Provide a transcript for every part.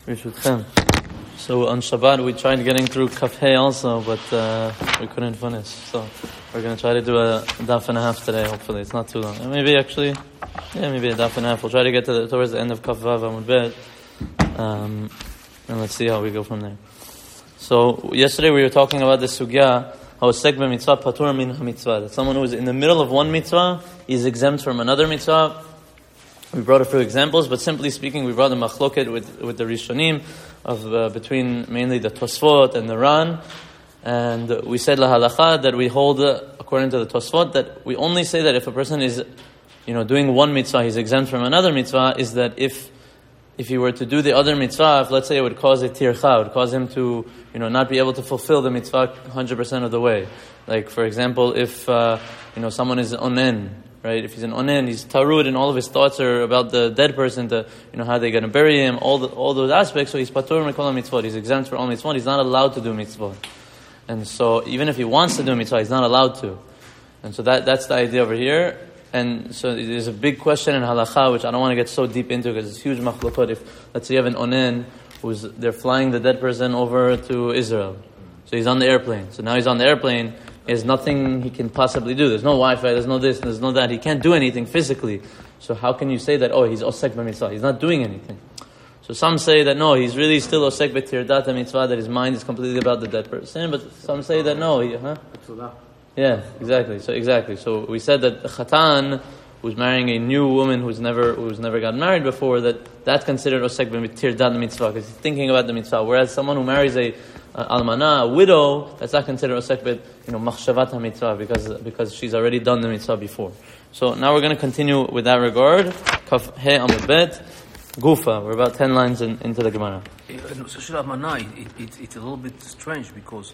Bershutchem. So on Shabbat we tried getting through Kaf Hey also, but we couldn't finish. So we're going to try to do a daf and a half today, hopefully. It's not too long. Maybe a daf and a half. We'll try to get towards the end of Kaf Vav Amud Bet. And let's see how we go from there. So yesterday we were talking about the sugya, how osek b'mitzvah patur min ha-mitzvah. That someone who is in the middle of one mitzvah is exempt from another mitzvah. We brought a few examples, but simply speaking, we brought a machloket with the Rishonim of between mainly the Tosfot and the Ran, and we said la halacha that we hold according to the Tosfot that we only say that if a person is, doing one mitzvah, he's exempt from another mitzvah, is that if he were to do the other mitzvah, if let's say it would cause a tircha, it would cause him to not be able to fulfill the mitzvah 100% of the way. Like for example, if someone is onen. Right, if he's an onen, he's tarud, and all of his thoughts are about the dead person, to how they're going to bury him, all those aspects. So he's patur mikol mitzvot. He's exempt from all mitzvot. He's not allowed to do mitzvot, and so even if he wants to do mitzvah, he's not allowed to. And so that's the idea over here. And so there's a big question in halacha, which I don't want to get so deep into because it's huge machlokot. If let's say you have an onen they're flying the dead person over to Israel, so he's on the airplane. So now he's on the airplane. There's nothing he can possibly do. There's no Wi-Fi, there's no this, there's no that. He can't do anything physically. So how can you say that, he's osek b'mitzvah? He's not doing anything. So some say that no, he's really still osek b'tirdat mitzvah, that his mind is completely about the dead person. But some say that no, Yeah, exactly. So we said that the chatan, who's marrying a new woman who's never got married before, that's considered osek b'tirdat mitzvah, because he's thinking about the mitzvah. Whereas someone who marries a almana, a widow, that's not considered osek b't, machshavat ha-mitzvah, because she's already done the mitzvah before. So now we're going to continue with that regard. Kaf He Amud Bet, Gufa. We're about 10 lines into the Gemara. It's a little bit strange because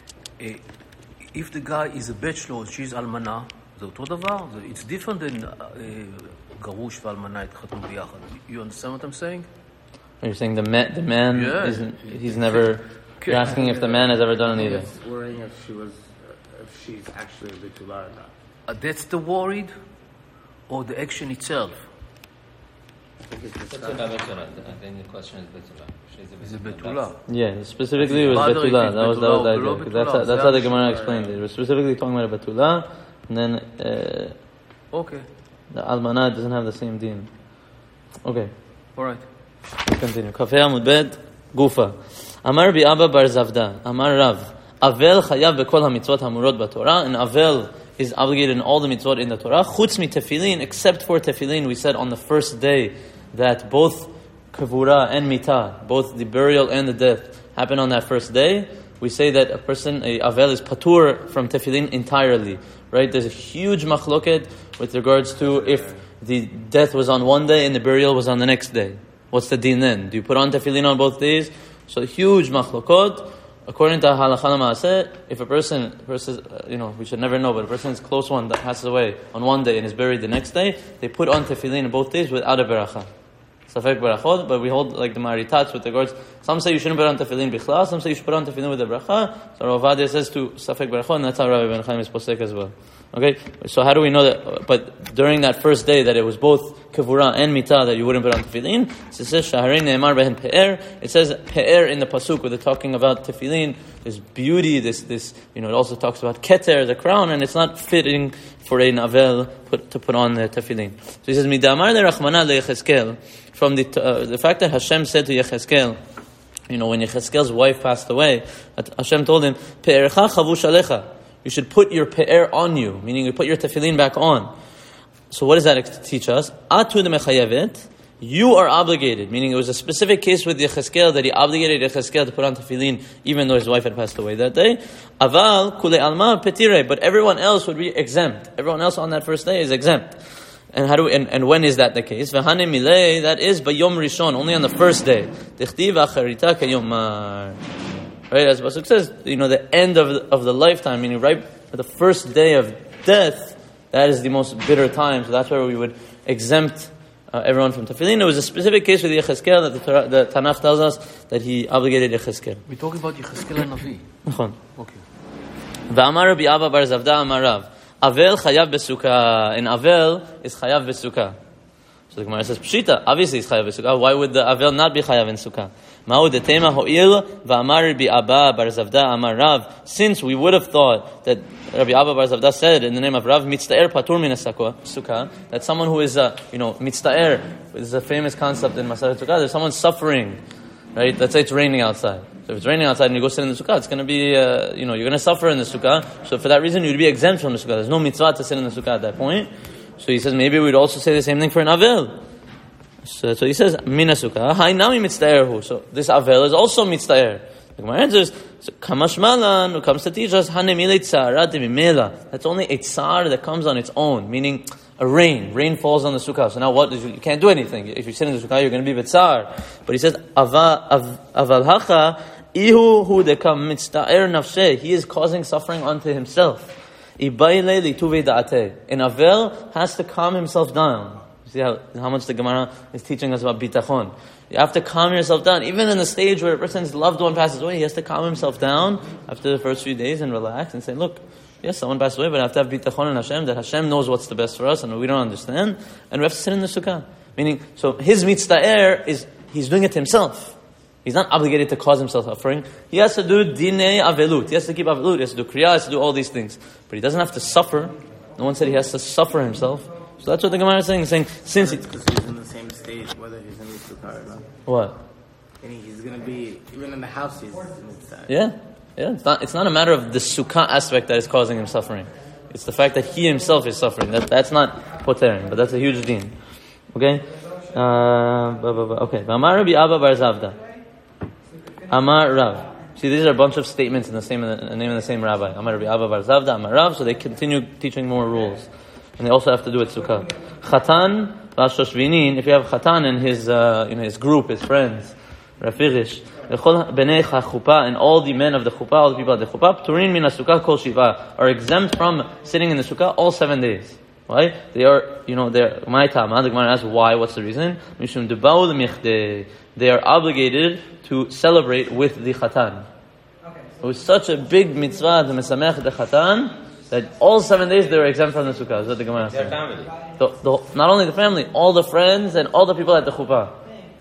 if the guy is a bachelor, she's almana, זה אותו דבר. It's different than גרוש ואלמנה התחתנו ביחד. You understand what I'm saying? You're saying the man he's never. You're asking if the man has ever done either. Worrying if she's actually a betula or not. That's the worried, or the action itself. I think the question is betula. Is it betula? Yeah, specifically it was betula. That was the idea. That's how the Gemara explained it. It was specifically talking about a betula, and then okay, the almana doesn't have the same deen. Okay. All right. We'll continue. Kaf He Amud Bet, Gufa. Amar bi Abba bar Zavda, Amar Rav, Avel chayav bekol ha-mitzvot hamurot b'Torah, and Avel is obligated in all the mitzvot in the Torah, chutz mi tefillin, except for tefillin. We said on the first day that both kavura and mitah, both the burial and the death, happen on that first day. We say that a Avel is patur from tefillin entirely. Right? There's a huge machloket with regards to if the death was on one day and the burial was on the next day. What's the din then? Do you put on tefillin on both days? So huge machlokot. According to halacha l'maaseh, if a person, we should never know, but a person's close one that passes away on one day and is buried the next day, they put on tefillin on both days without a beracha. Safek berachot, but we hold like the Maritats with regards. Some say you shouldn't put on tefillin bichlal, some say you should put on tefillin with a bracha. So Rav Ovadia says to Safek berachot, and that's how Rabbi Ben Chaim is posek as well. Okay, so how do we know that? But during that first day, that it was both kavura and mitah that you wouldn't put on tefillin. So it says shaharein ne'emar behen pe'er. It says pe'er in the pasuk where they're talking about tefillin. This beauty, this. It also talks about keter, the crown, and it's not fitting for a navel to put on the tefillin. So he says midamar le'rachmana le'Yecheskel, from the fact that Hashem said to Yecheskel, when Yecheskel's wife passed away, Hashem told him, pe'ercha chavush alecha. You should put your pe'er on you, meaning you put your tefillin back on. So what does that teach us? Atu de mechayevet, you are obligated, meaning it was a specific case with Yecheskel that he obligated Yecheskel to put on tefillin even though his wife had passed away that day. Aval kule alma petire, but everyone else would be exempt. Everyone else on that first day is exempt. And and when is that the case? V'hane milei, that is bayom rishon, only on the first day. Tichtiv acharita kayomar. Right, as Pasuk says, the end of the lifetime, meaning right at the first day of death, that is the most bitter time. So that's where we would exempt everyone from tefillin. There was a specific case with Yecheskel that the Tanakh tells us that he obligated Yecheskel. We're talking about Yecheskel and Navi. Okay. V'amar Rabbi Abba bar Zavda Amar Rav, Avel chayav besukkah, and Avel is chayav besukkah. So the Gemara says, Pshita, obviously it's chayav in sukkah. Why would the avel not be chayav in sukkah? Ma'u detema ho'il va'amar Rabbi Abba bar Zavda amar Rav. Since we would have thought that Rabbi Abba bar Zavda said in the name of Rav, mitzta'er patur min sukkah, that someone who is, mitzta'er is a famous concept in Masechet Sukkah. There's someone suffering, right? Let's say it's raining outside. So if it's raining outside and you go sit in the sukkah, it's going to be, you're going to suffer in the sukkah. So for that reason, you'd be exempt from the sukkah. There's no mitzvah to sit in the sukkah at that point. So he says, maybe we'd also say the same thing for an avel. So he says, mina sukkah, hainami mitzta'erhu. So this avel is also mitzta'er. The Gemara answers, kamashmalan, who comes to teach us, hanemile tzara demimela. That's only a tsar that comes on its own, meaning a rain. Rain falls on the sukkah. So now what? You can't do anything. If you sit in the sukkah, you're going to be b'tzar. But he says, aval hacha, ihu hu dekam mitzta'er nafsheh. He is causing suffering unto himself. An avel has to calm himself down. You see how much the Gemara is teaching us about bitachon. You have to calm yourself down. Even in the stage where a person's loved one passes away, he has to calm himself down after the first few days and relax and say, look, yes, someone passed away, but I have to have bitachon in Hashem, that Hashem knows what's the best for us and we don't understand. And we have to sit in the sukkah. Meaning, so his mitzta'er is, he's doing it to himself. He's not obligated to cause himself suffering. He has to do dinei avelut. He has to keep avelut. He has to do kriya. He has to do all these things. But he doesn't have to suffer. No one said he has to suffer himself. So that's what the Gemara is saying. Saying since because he's in the same stage, whether he's in the sukkah or not. What? And he's going to be even in the house. He's inside. Yeah. It's not a matter of the sukkah aspect that is causing him suffering. It's the fact that he himself is suffering. That's not potering, but that's a huge deen. Okay. Okay. Amar Rabbi Abba bar Zavda. Amar Rav. See, these are a bunch of statements in the name of the same rabbi. Amar Rabbi Abba bar Zavda, Amar Rav. So they continue teaching more rules, and they also have to do with sukkah. Chatan v'ashoshvinin. If you have chatan and his group, his friends, Rafiqish, bnei chuppah, and all the men of the chuppah, all the people at the chuppah, turin min sukkah kol shiva, are exempt from sitting in the sukkah all 7 days. Why? They are, they're my tama. The Gemara asks why. What's the reason? Mishum debau l'michdei. They are obligated to celebrate with the chatan. It was such a big mitzvah to mesamech the chatan that all 7 days they were exempt from the sukkah. That's what the Gemara says. Their family. Not only the family, all the friends and all the people at the chuppah.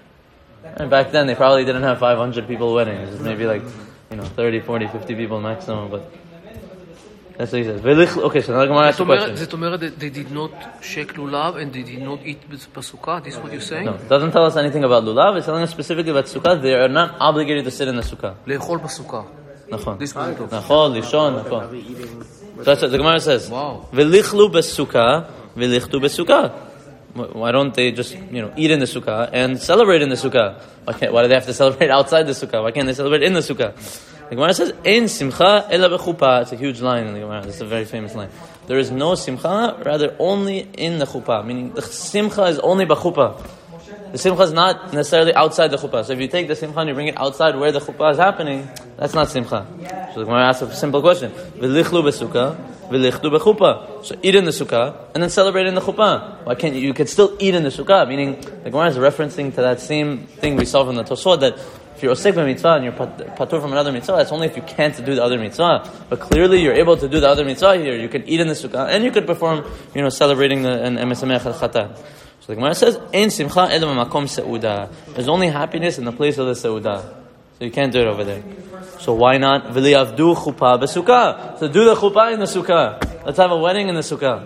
And back then they probably didn't have 500 people weddings. It was maybe 30, 40, 50 people maximum. But that's what he says. Okay, so now the Gemara asks a question. זאת אומרת, they did not shake lulav and they did not eat בסוכה? This is what you're saying? No, it doesn't tell us anything about lulav. It's telling us specifically about sukkah. They are not obligated to sit in the sukkah. לאכול בסוכה. נכון. This was it. נכון, לישון, נכון. That's what the Gemara says. Wow. V'lichlu besukah, v'lichtu besukah. Why don't they just, eat in the sukkah and celebrate in the sukkah? Why do they have to celebrate outside the sukkah? Why can't they celebrate in the sukkah? The Gemara says, "Ein simcha ela b'chuppah." It's a huge line in the Gemara. It's a very famous line. There is no simcha, rather only in the chuppah. Meaning the simcha is only b'chuppah. The simcha is not necessarily outside the chuppah. So if you take the simcha and you bring it outside where the chuppah is happening, that's not simcha. So the Gemara asks a simple question: V'lichlu b'sukkah, v'lichtu b'chuppah. So eat in the sukkah and then celebrate in the chuppah. Why can't you? You can still eat in the sukkah. Meaning the Gemara is referencing to that same thing we saw from the Tosfot, that if you're osek b'mitzvah and you're patur from another mitzvah, that's only if you can't do the other mitzvah. But clearly you're able to do the other mitzvah here. You can eat in the sukkah and you could perform, celebrating an emesamech al-chatan. So the Gemara says, "Ein simcha ela b'makom seudah." There's only happiness in the place of the seudah. So you can't do it over there. So why not v'liavdu chuppah b'sukkah? So do the chuppah in the sukkah. Let's have a wedding in the sukkah.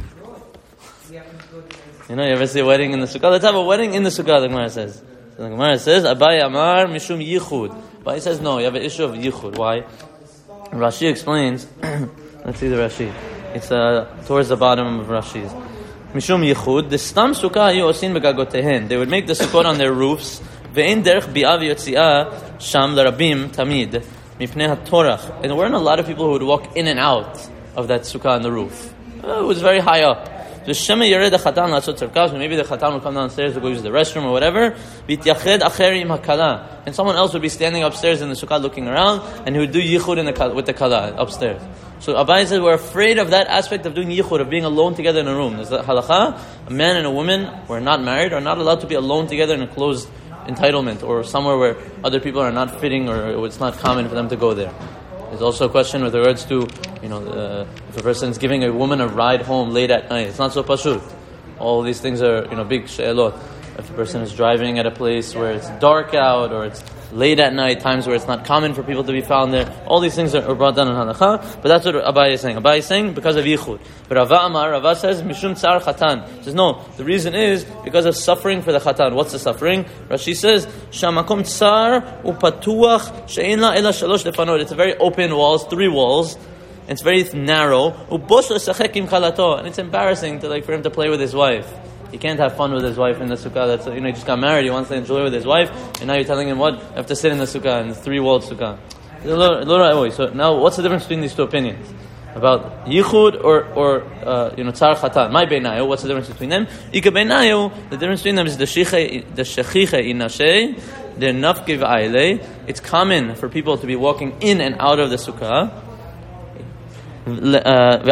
You ever see a wedding in the sukkah? Let's have a wedding in the sukkah, the Gemara says. So the Gemara says, Abai Amar Mishum Yichud. Abai says, no, you have an issue of Yichud. Why? Rashi explains, let's see the Rashi. It's towards the bottom of Rashi's. Mishum Yichud, the Stam Sukkah Ayu Osin Begagotehen. They would make the sukkot on their roofs. Ve'in derech bi'av yotzi'ah sham l'rabim tamid mipnei hatorach. And there weren't a lot of people who would walk in and out of that sukkah on the roof. It was very high up. So Shema Yered Chatan Latzot Tzarkav, maybe the Chatan would come downstairs to go use the restroom or whatever. V'yached acher im hakala, and someone else would be standing upstairs in the sukkah looking around, and he would do yichud with the kala upstairs. So Abai says we're afraid of that aspect of doing yichud, of being alone together in a room. There's the halakha: a man and a woman who are not married are not allowed to be alone together in a closed entitlement or somewhere where other people are not fitting or it's not common for them to go there. There's also a question with regards to, if a person is giving a woman a ride home late at night, it's not so pashut. All these things are, big she'elot. If a person is driving at a place where it's dark out or it's late at night, times where it's not common for people to be found there, all these things are brought down in halacha. But that's what Abaye is saying. Abaye is saying because of yichud. But Rava says mishum tsar chatan. He says no. The reason is because of suffering for the chatan. What's the suffering? Rashi says shamakom tsar upatuach she'en la ela shalosh lefanot. It's a very open walls, 3 walls. It's very narrow. And it's embarrassing for him to play with his wife. He can't have fun with his wife in the sukkah. That's he just got married. He wants to enjoy with his wife, and now you're telling him what? You have to sit in the sukkah, in the 3-walled sukkah. So now, what's the difference between these 2 opinions about yichud or tsar chatan? My beinayu. What's the difference between them? Ika beinayu. The difference between them is the shechiche inashe, the nafke v'ayle. It's common for people to be walking in and out of the sukkah. According to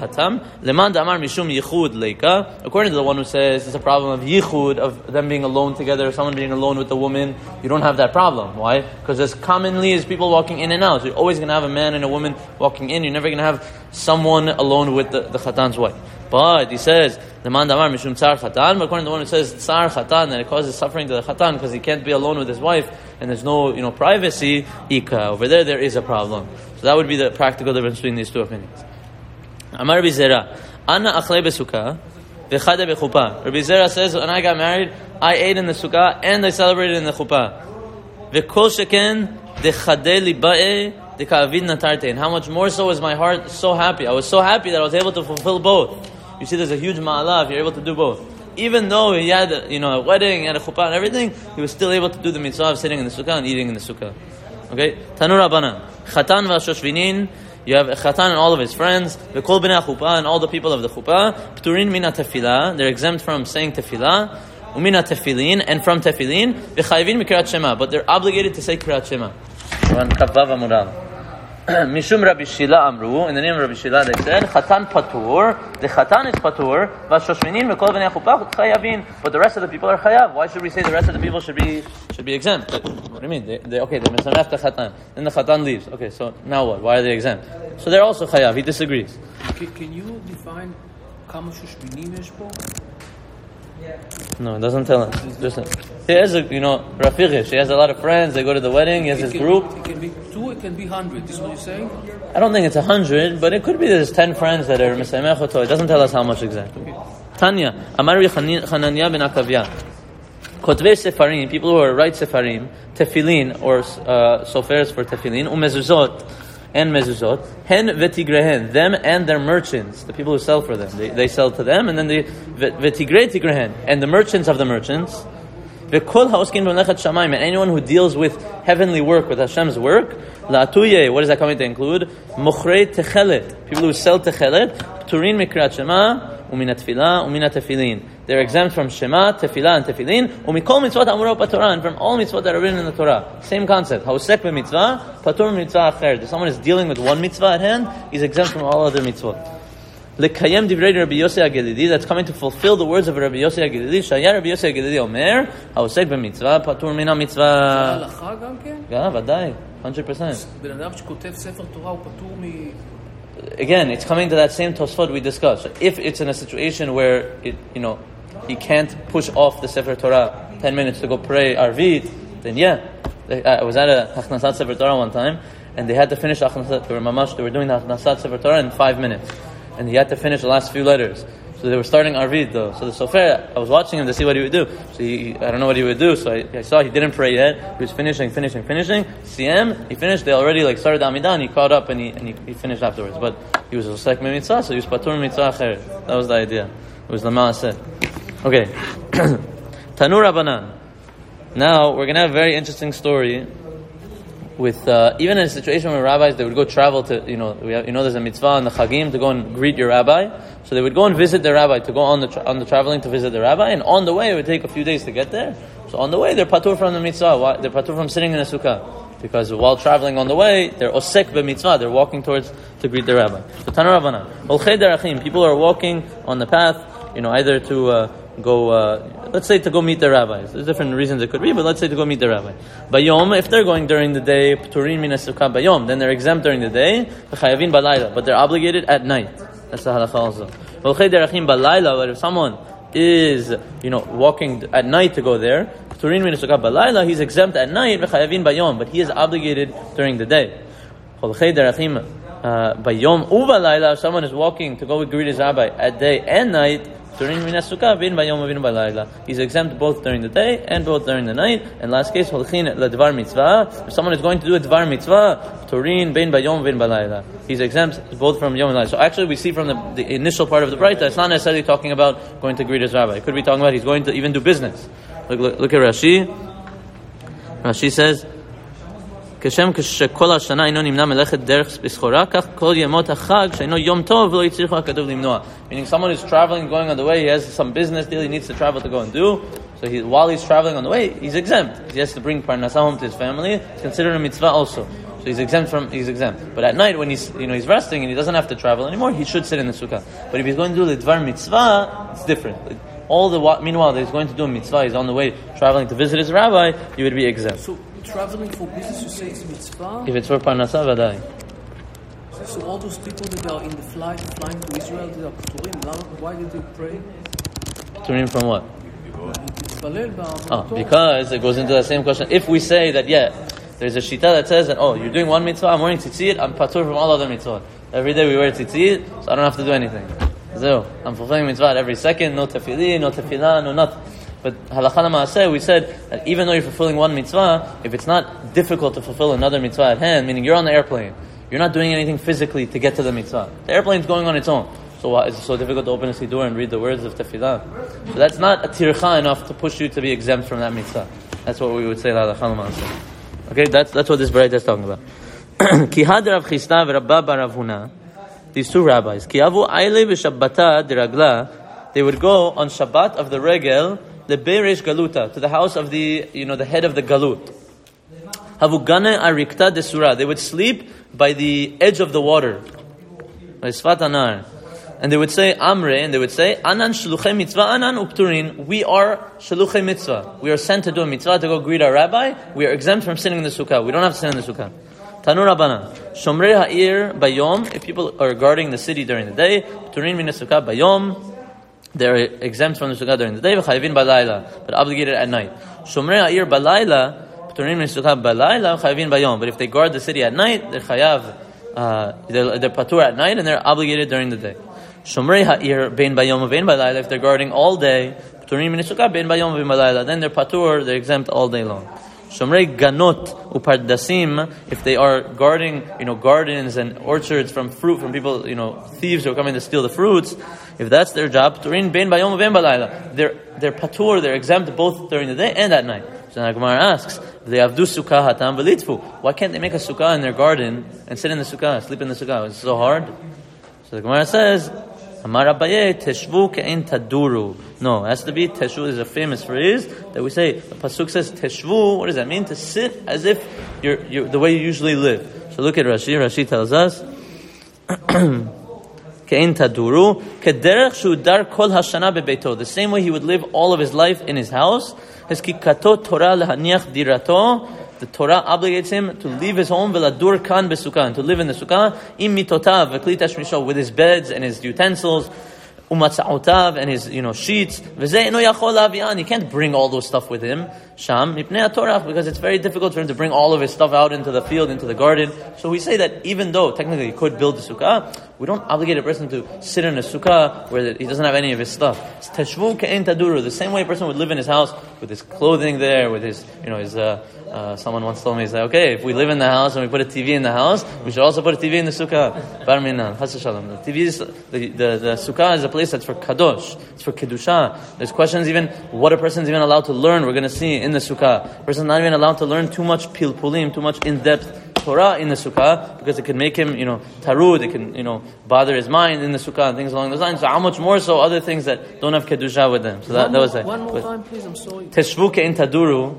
the one who says it's a problem of yichud, of them being alone together, someone being alone with the woman, you don't have that problem. Why? Because as commonly as people walking in and out, so you're always going to have a man and a woman walking in. You're never going to have someone alone with the chatan's wife. But he says the man damar mishum tsar chatan. But according to the one who says tsar chatan, that it causes suffering to the chatan because he can't be alone with his wife and there's no privacy. Ika over there is a problem. So that would be the practical difference between these 2 opinions. Amar Rabbi Zera, Anna achle besukkah, v'chade bechuppah. Rabbi Zera says, when I got married, I ate in the sukkah and I celebrated in the chuppah. V'kol sheken dechade liba'e deka'avid natarte. And how much more so was my heart so happy? I was so happy that I was able to fulfill both. You see, there's a huge ma'alah if you're able to do both. Even though he had, a wedding, he had a chuppah and everything, he was still able to do the mitzvah of sitting in the sukkah and eating in the sukkah. Okay? Tanur Rabbanan. Chatan v'ashoshvinin. You have Chatan and all of his friends, v'kol bnei chuppah and all the people of the chuppah. Pturin mina tefillah. They're exempt from saying tefillah. Umina tefillin and from tefillin. V'chayvin mikrat shema. But they're obligated to say kirat shema. Mishum Rabbi Shila Amru, in the name of Rabbi Shila they said, Chatan patur, the Chatan is patur, v'ashoshvinin v'kol bnei chuppah chayavin, but the rest of the people are chayav. Why should we say the rest of the people should be exempt? What do you mean? They misamech the Chatan, then the Chatan leaves. Okay, so now what? Why are they exempt? So they're also chayav. He disagrees. Can you define kama shoshvinim yesh po? No, it doesn't tell us. He has Rafiqish. He has a lot of friends. They go to the wedding. He has his group. It can be 2, it can be 100. This is what you're saying? I don't think it's 100, but it could be there's 10 friends that are Mesamech Oto. It doesn't tell us how much exactly. Tanya, Amar Chananya ben Akavya. Kotvei Sefarim, people who are write Sefarim, Tefillin, or Sofers for Tefillin, Umezuzot, and Mezuzot, Hen Vetigrehen, them and their merchants, the people who sell for them. They sell to them, and then the Vetigre Tigrehen, and the merchants of the merchants. V'kol ha'oskin b'mlechat shamayim, and anyone who deals with heavenly work, with Hashem's work, la'atuye, what is that coming to include? Mochrei techelet, people who sell techelet, pturin mikrat shema, umina tefillah, umina tefillin. They're exempt from shema, tefillah, and tefillin, umikol mitzvot amurot b'torah, and from all mitzvot that are written in the Torah. Same concept. Ha'osek b'mitzvah, patur mitzvah acher. If someone is dealing with one mitzvah at hand, he's exempt from all other mitzvot. Lekayem divrei Rabbi Yossi HaGelili, that's coming to fulfill the words of Rabbi Yossi HaGelili. Shaya Rabbi Yossi HaGelili Omer, ha'osek b'mitzvah, patur mina mitzvah. זה הלכה גם כן? Yeah, ודאי, 100%. בן אדם שכותב ספר תורה הוא פטור מ... Again, it's coming to that same Tosfot we discussed. So if it's in a situation where he can't push off the Sefer Torah 10 minutes to go pray Arvit, then yeah. I was at a Achnasat Sefer Torah one time, and they had to finish Achnasat. They were doing the Achnasat Sefer Torah in 5 minutes. And he had to finish the last few letters. So they were starting Arvit though. So the Sofer, I was watching him to see what he would do. So I don't know what he would do. So I saw he didn't pray yet. He was finishing. CM, he finished. They already started Amidah, and he caught up and he finished afterwards. But he was Osek Mitzvah, so he was Patur Mitzvah Acher. That was the idea. It was the Ma'aseh. Okay. Tanur Rabbanan. Now we're going to have a very interesting story with even in a situation where rabbis, they would go travel to, there's a mitzvah on the Chagim to go and greet your rabbi. So they would go and visit the rabbi, to go on the traveling to visit the rabbi, and on the way it would take a few days to get there. So on the way they're patur from the mitzvah. Why? They're patur from sitting in a sukkah, because while traveling on the way they're osek b'mitzvah. They're walking towards to greet the rabbi. So Tanur Rabbanan, olchei derachim, people are walking on the path, either to go, let's say to go meet the rabbis. There's different reasons it could be, but let's say to go meet the rabbi. Bayom, if they're going during the day, pturin min sukkah bayom, then they're exempt during the day, but they're obligated at night. That's the halakha also. But if someone is, walking at night to go there, Pturin min sukkah balayla, he's exempt at night, v'chayavin bayom, but he is obligated during the day. Cholchei derachim bayom uvalayla, if someone is walking to go greet his rabbi at day and night, Pturin min sukkah vin bayom vin balayla. He's exempt both during the day and both during the night. And last case, holchin ledvar mitzvah. If someone is going to do a dvar mitzvah, Pturin bin bayom vin balayla. He's exempt both from yom and layla. So actually, we see from the initial part of the Braita, it's not necessarily talking about going to greet his rabbi. It could be talking about he's going to even do business. Look at Rashi. Rashi says, כשם שכל השנה אינו נמנע מלאכת דרך בסחורה, כך כל ימות החג שאינו יום טוב ולא יצריכו הכתוב למנוע. Meaning someone is traveling, going on the way, he has some business deal he needs to travel to go and do. So while he's traveling on the way, he's exempt. He has to bring parnasah home to his family. It's considered a mitzvah also. So he's exempt. But at night when he's resting and he doesn't have to travel anymore, he should sit in the sukkah. But if he's going to do the dvar mitzvah, it's different. Meanwhile, that he's going to do a mitzvah, he's on the way traveling to visit his rabbi, he would be exempt. So traveling for business, you say it's mitzvah? If it's for parnasah, vadai. So all those people that are in the flying to Israel, they are Pturim. Why did they pray? Pturim from what? Because it goes into the same question. If we say that, there's a shita that says that, you're doing one mitzvah, I'm wearing tzitzit, I'm patur from all other mitzvot. Every day we wear tzitzit, so I don't have to do anything. So I'm fulfilling mitzvah every second, no tefillin, no tefillah, no nothing. But halakha l'maaseh, we said that even though you're fulfilling one mitzvah, if it's not difficult to fulfill another mitzvah at hand, meaning you're on the airplane, you're not doing anything physically to get to the mitzvah. The airplane's going on its own. So why is it so difficult to open a siddur and read the words of tefillah? So that's not a tircha enough to push you to be exempt from that mitzvah. That's what we would say halakha l'maaseh. Okay, that's what this Braita is talking about. Ki had Rav Chisda v'Rabba bar Rav Huna, these two rabbis, Ki avu aile v'shabbata diragla, they would go on Shabbat of the regel, the Beresh Galuta, to the house of the head of the Galut. Havu gane arikta desura, they would sleep by the edge of the water, by Sfat Anar. And they would say, Amre, and they would say, Anan shluchei mitzvah, Anan upturin. We are shluchei mitzvah. We are sent to do a mitzvah to go greet our rabbi. We are exempt from sitting in the sukkah. We don't have to sit in the sukkah. Tanu Rabbana, Shomrei ha'ir bayom, if people are guarding the city during the day, upturin min sukkah bayom, they're exempt from the sukkah during the day, v'chayvin balayla, but obligated at night. Shomrei ha'ir balayla, upturin min sukkah balayla, v'chayvin bayom. But if they guard the city at night, they're chayav, they're patur at night, and they're obligated during the day. Shomrei ha'ir bein bayom vein balayla, if they're guarding all day, pturim min sukkah bein bayom vein balayla, then they're patur, they're exempt all day long. Shomrei ganot upardasim, if they are guarding, gardens and orchards from fruit, from people, thieves who are coming to steal the fruits, if that's their job, pturim bein bayom vein balayla, they're patur, they're exempt both during the day and at night. So the Gemara asks, they avdu sukkah hatam v'litfu. Why can't they make a sukkah in their garden and sit in the sukkah, sleep in the sukkah? It's so hard. So the Gemara says, Amar Abaye, teshvu ke'en taduru. No, it has to be, teshvu is a famous phrase that we say, the pasuk says, teshvu, what does that mean? To sit as if you're the way you usually live. So look at Rashi. Rashi tells us, ke'en taduru, kederech shu'dar kol hashana bebeito. The same way he would live all of his life in his house, heskikato Torah lehaniach dirato, the Torah obligates him to leave his home v'ladur kan besukkah, and to live in the sukkah im mitotav v'kli tashmisho, with his beds and his utensils, umatza'otav and his sheets. V'zeh eno yachol lavian, he can't bring all those stuff with him. Sham mipnei haTorah, because it's very difficult for him to bring all of his stuff out into the field, into the garden. So we say that even though technically he could build a sukkah, we don't obligate a person to sit in a sukkah where he doesn't have any of his stuff. It's teshvu ke'en taduru, the same way a person would live in his house with his clothing there, with his someone once told me, he said, okay, if we live in the house and we put a TV in the house, we should also put a TV in the sukkah. Bar minan, chas v'shalom. The TV is, the sukkah is a place that's for kadosh, it's for kedusha. There's questions even what a person's even allowed to learn. We're going to see in the sukkah. A person's not even allowed to learn too much pilpulim, too much in-depth Torah in the sukkah, because it can make him, tarud, it can, bother his mind in the sukkah and things along those lines. So how much more so other things that don't have kedusha with them. So that was it. One more time, please, I'm sorry. Teshvu ke'en taduru.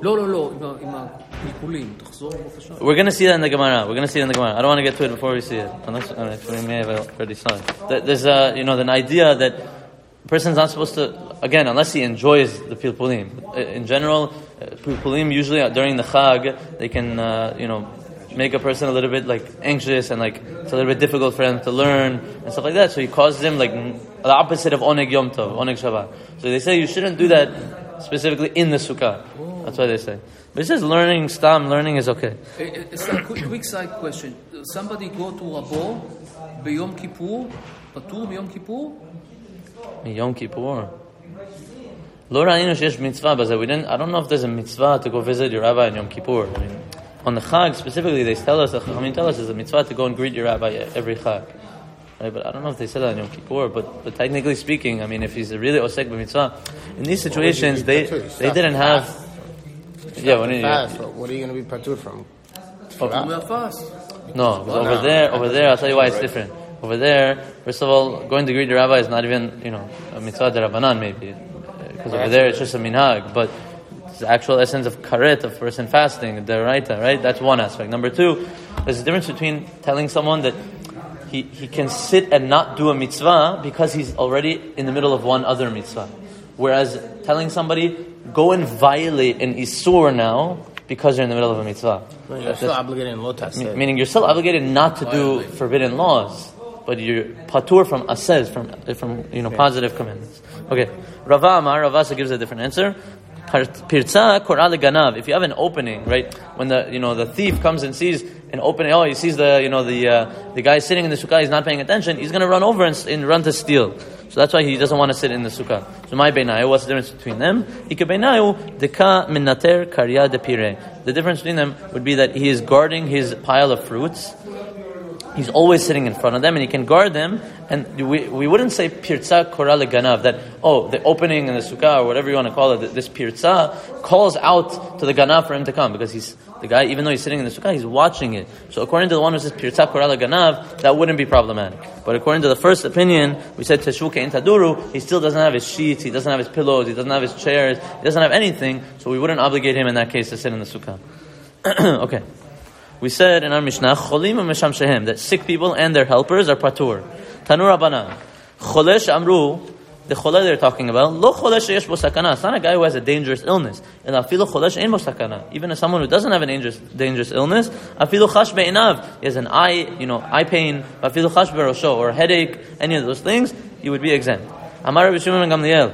We're going to see that in the Gemara. I don't want to get to it before we see it, unless we may have already saw it. There's an idea that a person's not supposed to, again, unless he enjoys the pilpulim. In general, pilpulim usually during the Chag, they can, make a person a little bit anxious, and it's a little bit difficult for them to learn and stuff like that. So he causes him the opposite of Oneg Yom Tov, Oneg Shabbat. So they say you shouldn't do that specifically in the sukkah. That's why they say. But it says learning is okay. It's a quick side question. Somebody go to Rabo b'Yom Kippur, patur b'Yom Kippur? Yom Kippur. Lo ra'inu sheyesh mitzvah b'zeh. I don't know if there's a mitzvah to go visit your rabbi in Yom Kippur. I mean, on the Chag specifically, the Chachamim tell us there's a mitzvah to go and greet your rabbi every Chag. Right? But I don't know if they said that in Yom Kippur. But technically speaking, I mean, if he's really osek b'mitzvah, in these situations they didn't have. Yeah, what are you going to be patur from? Fast. No, over there, I'll tell you why it's different. Over there, first of all, going to greet the rabbi is not even, a mitzvah derabanan maybe. Because over there it's just a minhag. But it's the actual essence of karet, of person fasting, deraita, right? That's one aspect. Number two, there's a difference between telling someone that he can sit and not do a mitzvah because he's already in the middle of one other mitzvah. Whereas telling somebody, go and violate an isur now because you're in the middle of a mitzvah. Well, you're still obligated in lotas. Meaning you're still obligated not to do forbidden laws, but you're patur from asez, from positive commandments. Okay, Rava gives a different answer. Pirza korah leganav. If you have an opening, right, when the thief comes and sees an opening, he sees the guy sitting in the sukkah, he's not paying attention, he's going to run over and run to steal. So that's why he doesn't want to sit in the sukkah. So my beinayu, what's the difference between them? Ike beinayu deka minater karya de pire. The difference between them would be that he is guarding his pile of fruits. He's always sitting in front of them, and he can guard them. And we wouldn't say pirza korah leganav, that the opening in the sukkah or whatever you want to call it, this pirza calls out to the ganav for him to come, because the guy, even though he's sitting in the sukkah, he's watching it. So according to the one who says pirza korah leganav, that wouldn't be problematic. But according to the first opinion, we said teshu ke'in taduru, he still doesn't have his sheets, he doesn't have his pillows, he doesn't have his chairs, he doesn't have anything. So we wouldn't obligate him in that case to sit in the sukkah. Okay. We said in our Mishnah, cholim u'meshamshehem, that sick people and their helpers are patur. Tanur Rabbanan, cholesh amru, the cholesh they're talking about, lo cholesh sheyesh bo sakana. It's not a guy who has a dangerous illness. El afilu cholesh ein bo sakana. Even as someone who doesn't have a dangerous illness, afilu chash be'inav, he has an eye pain, afilu chash be'rosho, or headache, any of those things, he would be exempt. Amar Rabbi Shimon ben Gamliel.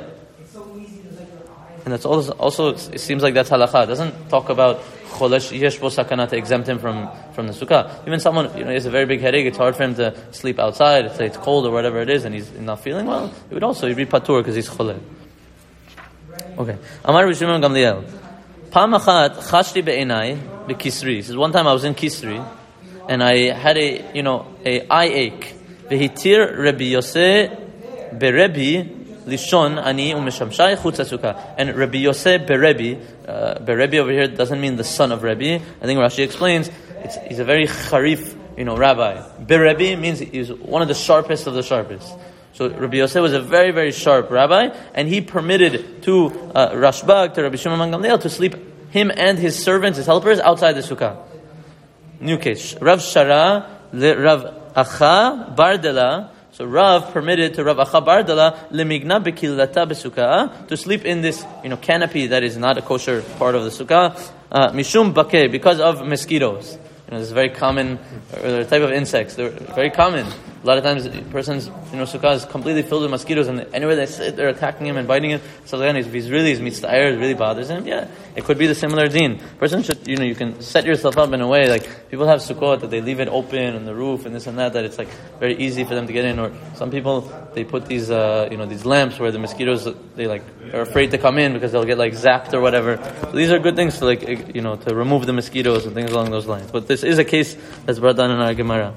And that's also it seems like that's halakha. It doesn't talk about cholesh yesh bo sakana to exempt him from the sukkah. Even someone, he has a very big headache, it's hard for him to sleep outside, say it's cold or whatever it is, and he's not feeling well, he'd be patur because he's chole. Okay. Amar Rabbi Shimon Gamliel. Pam achat chashti be'enai be'kisri. He says, one time I was in Kisri, and I had a eye ache. Vehitir Rabbi Yosef berebi lishon ani umeshamshay chutz sukkah. And Rabbi Yosef berebi, berebi over here doesn't mean the son of Rebbe. I think Rashi explains he's a very charif, rabbi. Berebi means he's one of the sharpest of the sharpest. So Rabbi Yosef was a very, very sharp rabbi, and he permitted to Rashbag, to Rabbi Shimon ben Gamliel, to sleep him and his servants, his helpers, outside the sukkah. New case. Rav Shara, Rav Acha Bardela. So Rav permitted to Rav Acha Bardela lemigna bekilata besukkah, to sleep in this canopy that is not a kosher part of the sukkah, mishum bakeh, because of mosquitoes. This is very common, or type of insects. They're very common. A lot of times, a person's sukkah is completely filled with mosquitoes, and anywhere they sit, they're attacking him and biting him. So again, if he's mitzta'er, it really bothers him. Yeah, it could be the similar deen. Person should, you can set yourself up in a way like people have sukkot that they leave it open on the roof and this and that it's like very easy for them to get in. Or some people, they put these these lamps where the mosquitoes they are afraid to come in because they'll get zapped or whatever. So these are good things to to remove the mosquitoes and things along those lines. But this is a case that's brought down in our Gemara.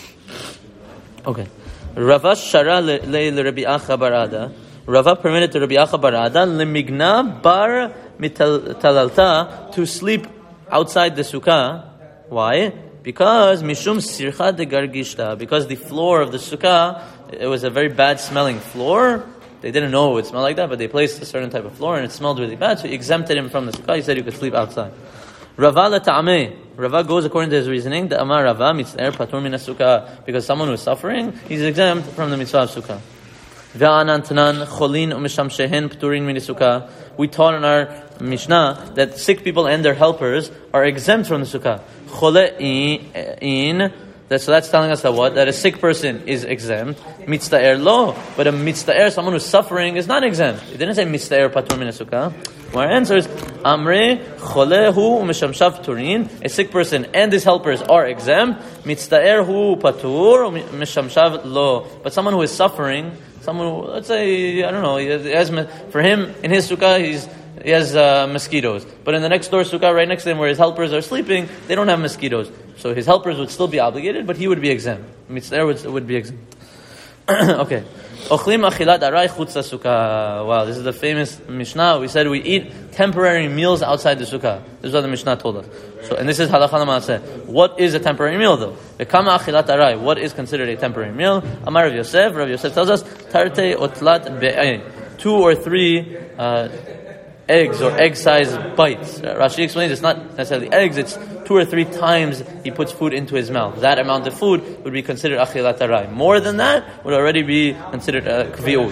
Okay. Rava shara le Rabbi Acha Barada. Rava permitted to Rabbi Acha Barada lemigna bar mitalalta, to sleep outside the sukkah. Why? Because mishum sircha de gargishta. Because the floor of the sukkah, it was a very bad smelling floor. They didn't know it would smell like that, but they placed a certain type of floor and it smelled really bad, so he exempted him from the sukkah. He said you could sleep outside. Rava la ta'ameh. Rava goes according to his reasoning. The Amar Rava mitzner patur min sukkah, because someone who is suffering, he's exempt from the mitzvah of sukkah. Ve'anan tanan cholin u'mishamshehen pturin min sukkah. We taught in our Mishnah that sick people and their helpers are exempt from the sukkah. Chole in So that's telling us that what? That a sick person is exempt. Mitzta'er lo. But a mitzta'er, someone who's suffering, is not exempt. It didn't say mitzta'er patur min sukkah. Our answer is Amre cholehu u'mishamshav turin. A sick person and his helpers are exempt. Mitzta'er hu patur u'mishamshav lo. But someone who is suffering, someone who, let's say, I don't know, he has, for him, in his sukkah, he has mosquitoes. But in the next door sukkah, right next to him, where his helpers are sleeping, they don't have mosquitoes. So his helpers would still be obligated, but he would be exempt. Mitzvah would be exempt. Okay. Ochlim achilat aray chutz sukkah. Wow, this is the famous Mishnah. We said we eat temporary meals outside the sukkah. This is what the Mishnah told us. So, and this is halacha l'maaseh. What is a temporary meal, though? V'kama achilat aray. What is considered a temporary meal? Amar Rav Yosef. Rav Yosef tells us tarte otlat be'ayin. 2 or 3 eggs or egg-sized bites. Rashi explains it's not necessarily eggs, it's 2 or 3 times he puts food into his mouth. That amount of food would be considered achilat aray. More than that would already be considered kviut.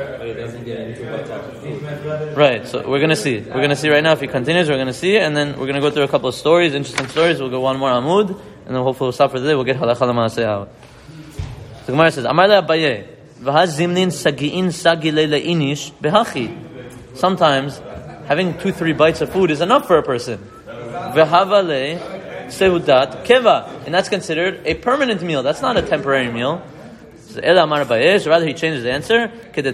Right, so we're going to see. We're going to see right now if he continues, we're going to see, and then we're going to go through a couple of stories, interesting stories. We'll go one more amud, and then hopefully we'll stop for the day. We'll get halacha l'maaseh out. The Gemara says, Amar le'Abaye, v'haz zimnin sagi'in sagi le'la inish behachi. Sometimes having 2-3 bites of food is enough for a person. V'havale seudat keva, and that's considered a permanent meal. That's not a temporary meal. Rather, he changes the answer.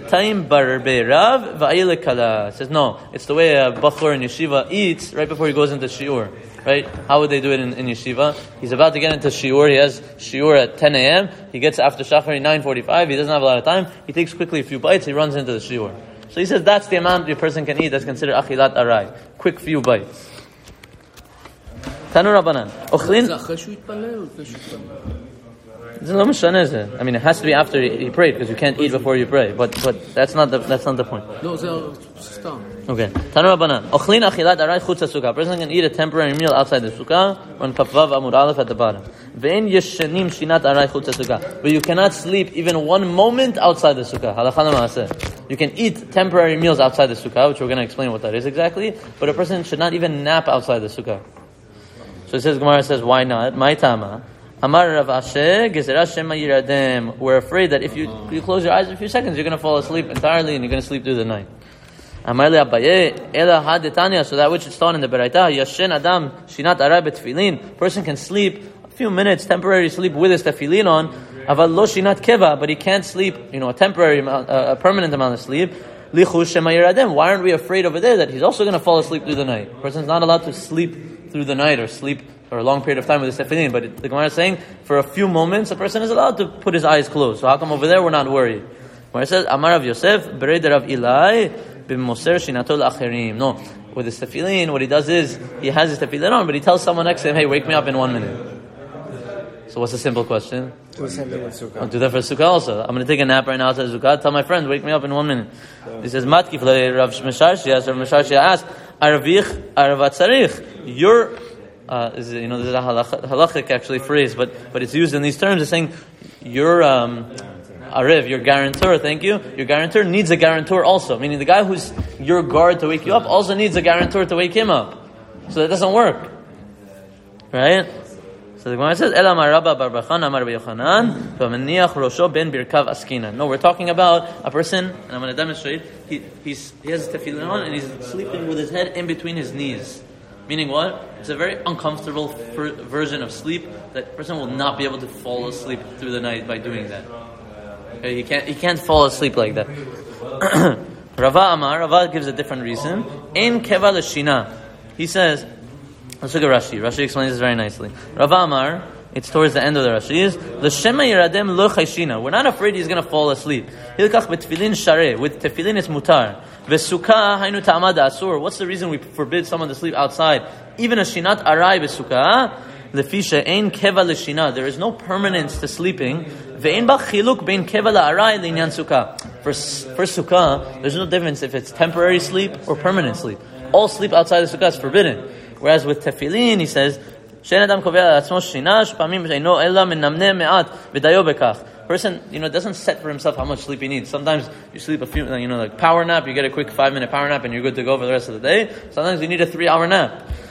Says no, it's the way a bachur in yeshiva eats right before he goes into shiur. Right? How would they do it in yeshiva? He's about to get into shiur. He has shiur at 10 a.m. He gets after shachar 9:45. He doesn't have a lot of time. He takes quickly a few bites. He runs into the shiur. So he says that's the amount a person can eat. That's considered achilat aray. Quick few bites. Tanu Rabbanan. I mean, it has to be after he prayed because you can't eat before you pray. But that's not the point. Okay. Tanu Rabbanan. Ochlin achilat aray chutz sukkah. A person can eat a temporary meal outside the sukkah on Kafvav Amud Aleph at the bottom. Ve'en yeshenim shinat aray chutz sukkah. But you cannot sleep even one moment outside the sukkah. Halacha l'maaseh. You can eat temporary meals outside the sukkah, which we're going to explain what that is exactly. But a person should not even nap outside the sukkah. So it says, Gemara says, why not? My tama. Amar Rav Ashe, gezerah shema yiradem. We're afraid that if you close your eyes for a few seconds, you're going to fall asleep entirely and you're going to sleep through the night. Amar le Abaye, ela hadetanya. So that which is taught in the Beraita, yashen adam shinat aray betfilin. Person can sleep a few minutes, temporary sleep with his tefillin on. Aval lo shinat keva, but he can't sleep, a temporary amount, a permanent amount of sleep. Lichush shema yiradem. Why aren't we afraid over there that he's also going to fall asleep through the night? A person's not allowed to sleep through the night or sleep for a long period of time with his tefillin. But the Gemara is saying for a few moments a person is allowed to put his eyes closed. So how come over there we're not worried? Gemara says, Amar Rav Yosef, Bered Rav Ilai, b'moser shinato l'Acherim. No, with his tefillin, what he does is he has his tefillin on, but he tells someone next to him, hey, wake me up in 1 minute. So what's the simple question? Do the same thing with sukkah. I'll do that for sukkah also. I'm going to take a nap right now outside sukkah. Tell my friend, wake me up in 1 minute. He says, Matkif le Rav Mesharshia. So Rav Mesharshia asked, Arvich Arvat Tzarich. Your this is a halachic actually phrase, but it's used in these terms. It's saying your Ariv, your guarantor. Thank you. Your guarantor needs a guarantor also. Meaning the guy who's your guard to wake you up also needs a guarantor to wake him up. So that doesn't work, right? So the Gemara says, "Ela maraba barbachan amar beYochanan v'meniach rosho ben birkav askinan." No, we're talking about a person, and I'm going to demonstrate. He has tefillin on and he's sleeping with his head in between his knees. Meaning what? It's a very uncomfortable version of sleep. That person will not be able to fall asleep through the night by doing that. Okay, he can't fall asleep like that. Rava gives a different reason. In keva l'shina, he says. Let's look at Rashi. Rashi explains this very nicely. Rava Amar, it's towards the end of the Rashi, is l'shema yiradem lo chayshina. We're not afraid he's going to fall asleep. Hilkach betfilin shareh. With tefillin it's mutar. V'sukkah haynu ta'amad asur. What's the reason we forbid someone to sleep outside? Even a shinat aray b'sukkah. Lefisha ein keva l'shina. There is no permanence to sleeping. Ve'ein bach chiluk bein keva la'aray l'inyan sukkah. For sukkah, there's no difference if it's temporary sleep or permanent sleep. All sleep outside the sukkah is forbidden. Whereas with tefillin, he says, person, doesn't set for himself how much sleep he needs. Sometimes you sleep a few, like power nap, you get a quick 5-minute power nap and you're good to go for the rest of the day. Sometimes you need a 3-hour nap.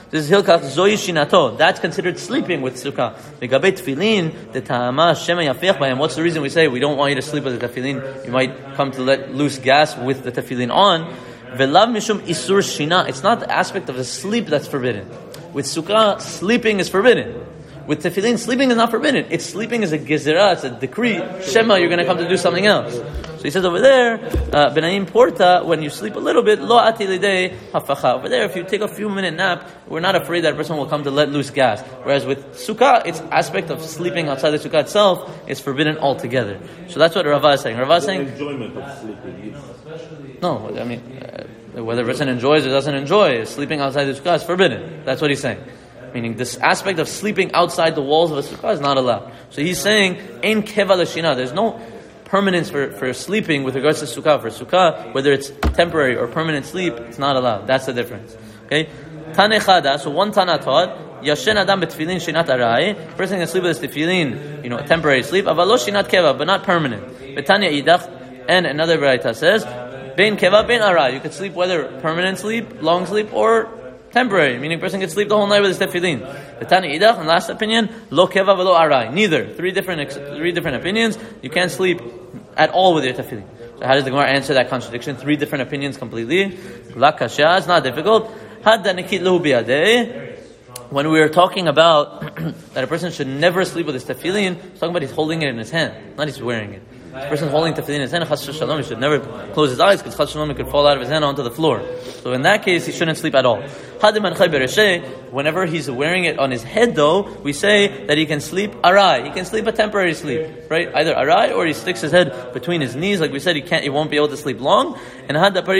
This is Hilkach Zoi Shinato. That's considered sleeping with sukkah. Megabe tefillin, the ta'ama shema yafiach bayim. What's the reason we say we don't want you to sleep with the tefillin? You might come to let loose gas with the tefillin on. Velav mishum isur shina. It's not the aspect of the sleep that's forbidden. With sukkah, sleeping is forbidden. With tefillin, sleeping is not forbidden. It's sleeping is a gezerah, it's a decree. Shema, you're going to come to do something else. So he says over there, Benayim Porta, when you sleep a little bit, lo ati lidei hafacha. Over there, if you take a few minute nap, we're not afraid that a person will come to let loose gas. Whereas with sukkah, its aspect of sleeping outside the sukkah itself is forbidden altogether. So that's what Rava is saying. Rava is saying, enjoyment of sleeping. No, I mean, whether a person enjoys or doesn't enjoy, sleeping outside the sukkah is forbidden. That's what he's saying. Meaning this aspect of sleeping outside the walls of a sukkah is not allowed. So he's saying, Ein keva l'shina. There's no permanence for sleeping with regards to sukkah. For sukkah, whether it's temporary or permanent sleep, it's not allowed. That's the difference. Okay? Tane chada, so one Tana taught, Yashen adam betfilin shinat arai. Person can sleep with his tefillin, temporary sleep. Avalo shinat keva, but not permanent. Betanya idach, and another Baraita says, Bein keva, bein arai. You could sleep whether permanent sleep, long sleep, or temporary, meaning a person can sleep the whole night with his tefillin. The Tani Idach, and last opinion, lo keva velo arai. Neither. Three different opinions. You can't sleep at all with your tefillin. So how does the Gemara answer that contradiction? Three different opinions completely. La kasha, it's not difficult. Had nikit lehu biyadeh. When we were talking about that a person should never sleep with his tefillin, we're talking about he's holding it in his hand, not he's wearing it. If a person holding tefillin in his hand, chas shalom, he should never close his eyes because chas shalom, it could fall out of his hand onto the floor. So in that case, he shouldn't sleep at all. Whenever he's wearing it on his head, though, we say that he can sleep arai. He can sleep a temporary sleep, right? Either arai or he sticks his head between his knees. Like we said, he won't be able to sleep long. And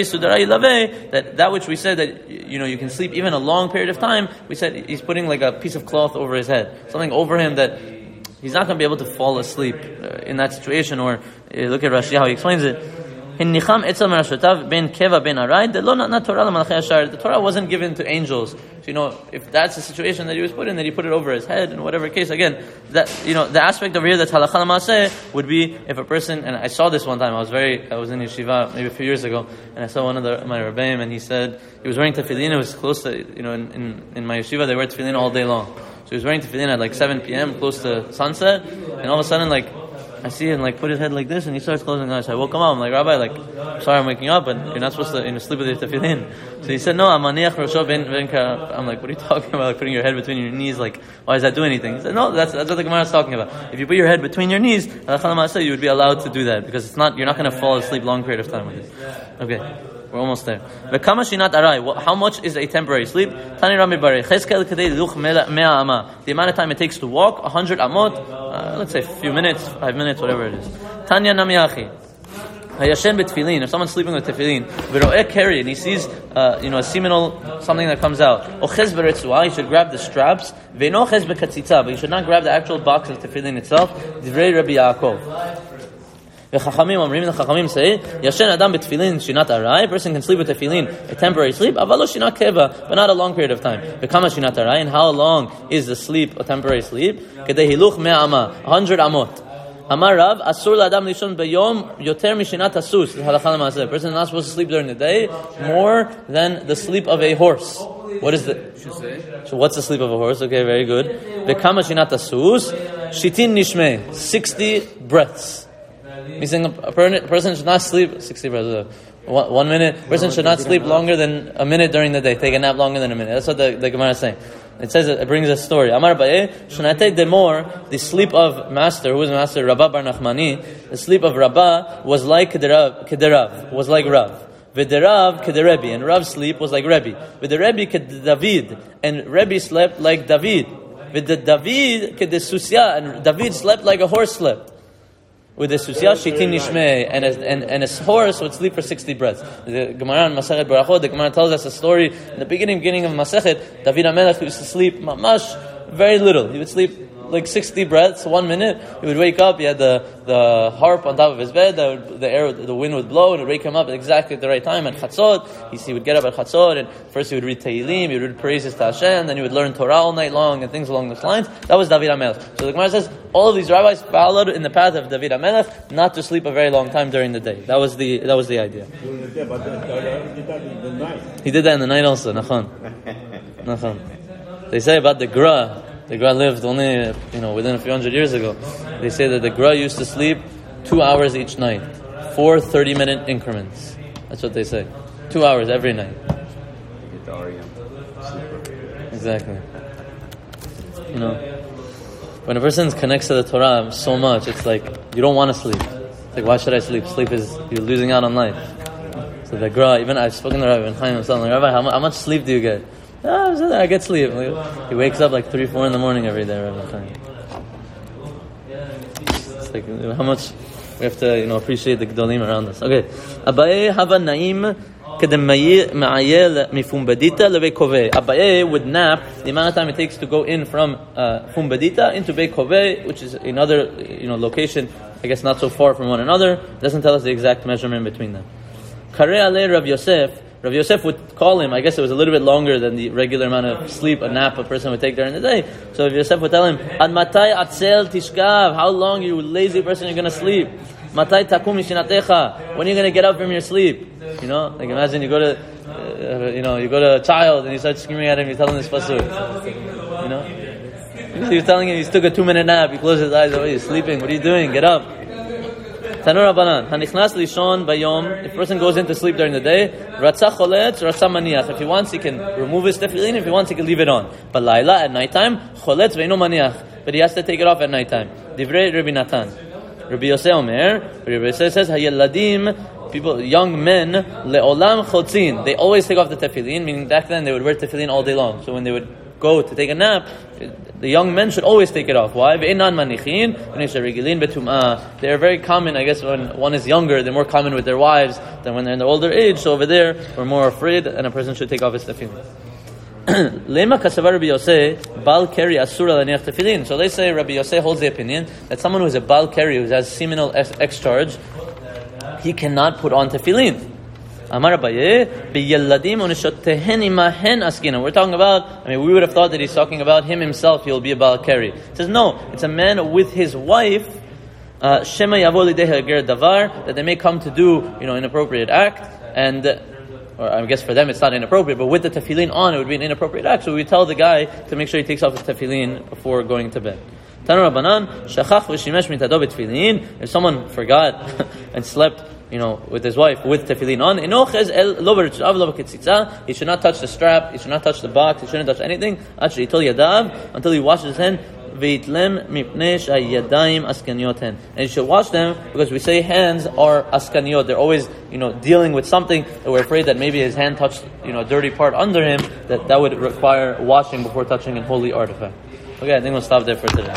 that which we said that you can sleep even a long period of time. We said he's putting like a piece of cloth over his head, something over him that he's not going to be able to fall asleep in that situation. Or look at Rashi how he explains it. The Torah wasn't given to angels. So, if that's the situation that he was put in, that he put it over his head, in whatever case, again, that the aspect over here that's halacha l'maaseh would be if a person, and I saw this one time, I was in yeshiva maybe a few years ago, and I saw one of my rabbeim, and he said he was wearing tefillin. It was close to, in my yeshiva they wear tefillin all day long. So he was wearing tefillin at like 7 p.m. close to sunset, and all of a sudden I see him put his head like this, and he starts closing his eyes. So I woke him up. I'm like, Rabbi, sorry I'm waking up, but you're not supposed to sleep with your tefillin. So he said, no, I'm maniach rosho ben ka. I'm like, what are you talking about? Putting your head between your knees, why does that do anything? He said, no, that's what the Gemara is talking about. If you put your head between your knees, you would be allowed to do that, because you're not going to fall asleep long period of time with it. Okay. We're almost there. How much is a temporary sleep? The amount of time it takes to walk, 100 amot, let's say a few minutes, 5 minutes, whatever it is. Tanya namiyachi. If someone's sleeping with tefillin, and he sees a seminal something that comes out, he should grab the straps, but he should not grab the actual box of tefillin itself. Divrei Rabbi Yaakov. The Chachamim say, Yashen Adam b'tefillin shinat arai. A person can sleep with tefillin, a temporary sleep, avalo shinat keva, but not a long period of time. Bekama shinat arai, and how long is the sleep, a temporary sleep? Kedei hiluch 100 amot. Amar Rav, asur l'adam lishon b'yom yoter mishinat asus. Halacha l'maaseh. A person is not supposed to sleep during the day more than the sleep of a horse. What is the? So what's the sleep of a horse? Okay, very good. Bekama shinat asus, shitin nishmei, 60 breaths. Meaning a person should not sleep 60 breaths. 1 minute. A person should not sleep longer than a minute during the day. Take a nap longer than a minute. That's what the Gemara is saying. It says it brings a story. Amar Baye, Shnatei Demor, the sleep of master, who is master, Rabbah bar Nachmani, the sleep of Rabbah was like Kederav, was like Rav. V'derav kederebi, and Rav's sleep was like Rebbe. V'derebi kedavid, and Rebbe slept like David. V'dedavid kedesusya, and David slept like a horse slept. With the susya shitin nishmei, and a horse would sleep for 60 breaths. The Gemara in Masechet Berachot, the Gemara tells us a story in the beginning of Masechet. David HaMelech used to sleep mamash very little. He would sleep like 60 breaths, 1 minute. He would wake up. He had the harp on top of his bed. The wind would blow, and it would wake him up at exactly the right time. At Chatzot, he would get up at Chatzot, and first he would read Tehillim, he would read praises to Hashem, then he would learn Torah all night long and things along those lines. That was David HaMelech. So the Gemara says all of these rabbis followed in the path of David HaMelech, not to sleep a very long time during the day. That was the idea. He did that in the night also. Nachon. They say about the Gra lived only, within a few hundred years ago. They say that the Gra used to sleep 2 hours each night, 4 30-minute increments. That's what they say. 2 hours every night. Exactly. When a person connects to the Torah so much, it's like you don't want to sleep. It's like, why should I sleep? Sleep is, you're losing out on life. So the Gra, even I've spoken to Rabbi Chaim himself, like, Rabbi, how much sleep do you get? I get sleep. He wakes up like 3, 4 in the morning every day, Rabbi Chaim. It's like, how much we have to, appreciate the Gdolim around us. Okay. Abaye hava naim Abaye would nap the amount of time it takes to go in from Fumbadita into Beit Koveh, which is another location, I guess not so far from one another. It doesn't tell us the exact measurement between them. Kareh alei Rav Yosef would call him. I guess it was a little bit longer than the regular amount of sleep, a nap a person would take during the day. So Rav Yosef would tell him, Ad matai atzel tishkav, how long, you lazy person, you're going to sleep? Matai takum mishinatecha, when are you going to get up from your sleep? Like imagine you go to a child and you start screaming at him, you tell him this pasuk. You're telling him, he took a 2-minute nap, he closed his eyes, you're sleeping, what are you doing? Get up. Tanur Rabbanan, hanichnas lishon bayom, if a person goes into sleep during the day, ratzah choletz, ratzah maniach. If he wants, he can remove his tefillin, if he wants, he can leave it on. But laila, at nighttime, choletz ve'ino maniach. But he has to take it off at nighttime. Divrei Rabbi Natan. Rabbi Yosef Omer, Rabbi Yosef says, hayeladim, people, young men, le'olam chotzin, they always take off the tefillin, meaning back then they would wear tefillin all day long. So when they would go to take a nap, the young men should always take it off. Why? They're very common, I guess, when one is younger, they're more common with their wives than when they're in the older age. So over there, we're more afraid, and a person should take off his tefillin. So they say Rabbi Yosef holds the opinion that someone who is a bal keri, who has seminal excharge, he cannot put on tefillin. Amar Abaye, b'yeladim u'neshotehen imahen askina. We're talking about, we would have thought that he's talking about him himself, he'll be a bal keri. He says, no, it's a man with his wife, shema yavo lidei hager davar, that they may come to do, inappropriate act, and, or I guess for them it's not inappropriate, but with the tefillin on, it would be an inappropriate act. So we tell the guy to make sure he takes off his tefillin before going to bed. Tanur Rabbanan, shachach v'shimesh mitado b'tefillin. If someone forgot and slept, with his wife, with tefillin on, he should not touch the strap, he should not touch the box, he shouldn't touch anything, until he washes his hand, and he should wash them, because we say hands are askaniot, they're always, dealing with something, that we're afraid that maybe his hand touched, a dirty part under him, that would require washing before touching a holy artifact. Okay, I think we'll stop there for today.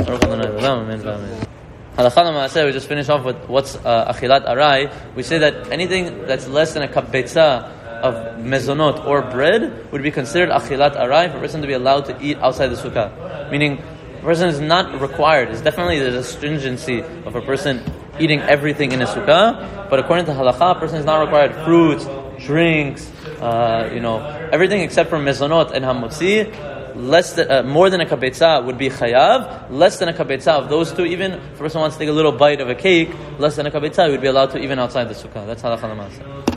Halakha l'maaseh, we just finish off with what's achilat arai. We say that anything that's less than a cup betzah of mezonot or bread would be considered achilat arai for a person to be allowed to eat outside the sukkah. Meaning, a person is not required. There's a stringency of a person eating everything in a sukkah, but according to halakha, a person is not required fruits, drinks, everything except for mezonot and hamotzi. Less than more than a kabetza would be chayav. Less than a kabetza of those two, even if a person wants to take a little bite of a cake, less than a kabetza would be allowed to even outside the sukkah. That's halakha l'maaseh.